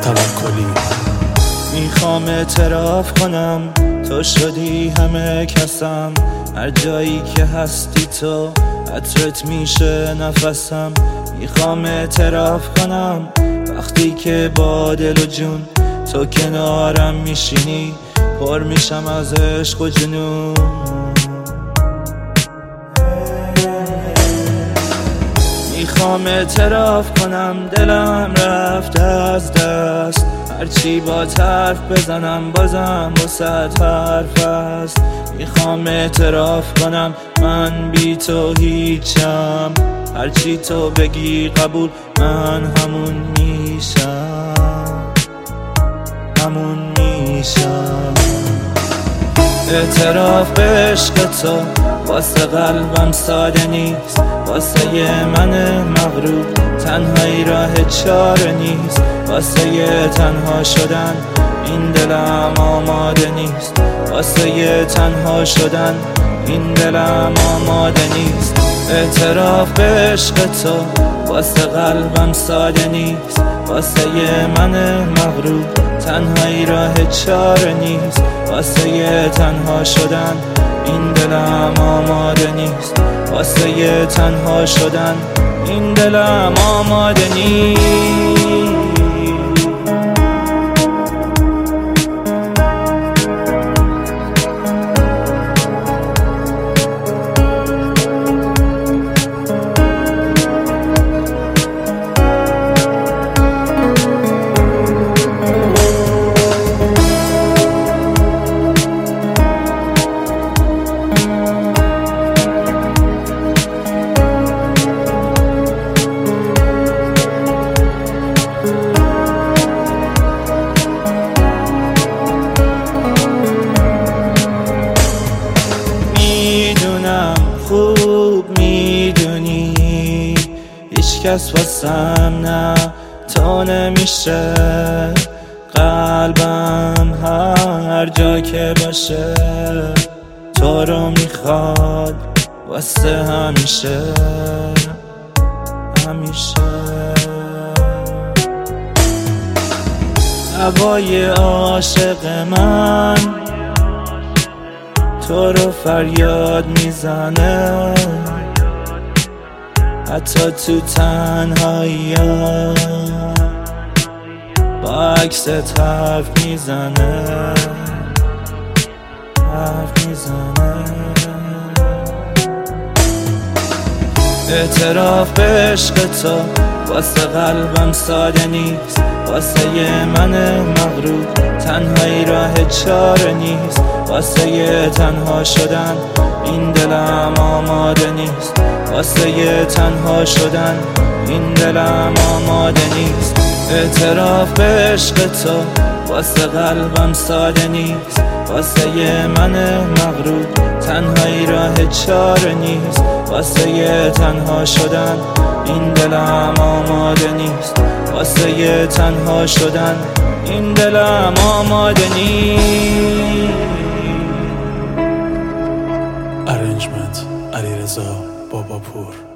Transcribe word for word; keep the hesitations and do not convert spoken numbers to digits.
توکلی. میخوام اعتراف کنم تو شدی همه کسم، هر جایی که هستی تو عطرت میشه نفسم. میخوام اعتراف کنم وقتی که با دل و جون تو کنارم میشینی، پر میشم از عشق و جنون. میخوام اعتراف کنم دلم رفته از دست، هرچی با حرف بزنم بازم واسه حرف است. میخوام اعتراف کنم من بی تو هیچم، هرچی تو بگی قبول من همون میشم، همون میشم. اعتراف به عشق تو واسه قلبم ساده نیست، واسه من مغرور تنهایی راه چاره نیست. واسه تنها شدن این دلم آماده نیست، واسه تنها شدن این دلم آماده نیست. اعتراف به عشق تو واسه قلبم ساده نیست، واسه من مغرور تنهایی راه چاره نیست. واسه تنها شدن این دلم آماده نیست، واسه تنها شدن این دلم آماده نیست. خوب میدونی هیچ کس واسم نه تو نمیشه، قلبم هر جا که باشه تو رو میخواد واسه همیشه، همیشه. هوای عاشق من تو رو فریاد میزنه، حتی تو تنهایی با عکست حرف میزنه، حرف میزنه. اعتراف به عشق تو واسه قلبم ساده نیست، واسه من مغرور تنهایی راه چاره نیست. واسه تنها شدن این دلم آماده نیست، واسه تنها شدن این دلم آماده نیست. اعتراف به عشق تو واسه قلبم ساده نیست، واسه من مغرور تنهایی راه چاره نیست. واسه تنها شدن این دلم آماده نیست، واسه تنها شدن این دلم آماده نیست. ارنجمنت علیرضا باباپور.